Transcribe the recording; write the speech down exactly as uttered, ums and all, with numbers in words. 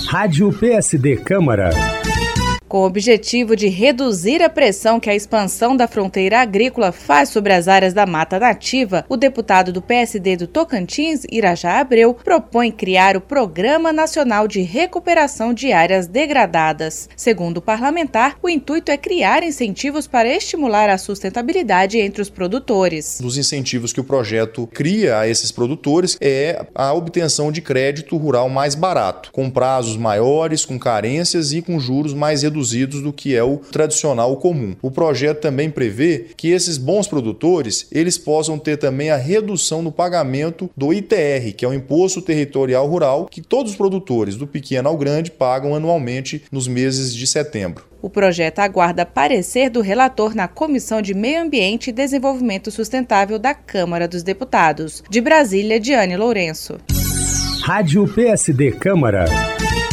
Rádio P S D Câmara. Com o objetivo de reduzir a pressão que a expansão da fronteira agrícola faz sobre as áreas da mata nativa, o deputado do P S D do Tocantins, Irajá Abreu, propõe criar o Programa Nacional de Recuperação de Áreas Degradadas. Segundo o parlamentar, o intuito é criar incentivos para estimular a sustentabilidade entre os produtores. Um dos incentivos que o projeto cria a esses produtores é a obtenção de crédito rural mais barato, com prazos maiores, com carências e com juros mais reduzidos reduzidos do que é o tradicional, o comum. O projeto também prevê que esses bons produtores, eles possam ter também a redução no pagamento do I T R, que é o Imposto Territorial Rural, que todos os produtores, do pequeno ao grande, pagam anualmente nos meses de setembro. O projeto aguarda parecer do relator na Comissão de Meio Ambiente e Desenvolvimento Sustentável da Câmara dos Deputados. De Brasília, Diane Lourenço. Rádio P S D Câmara.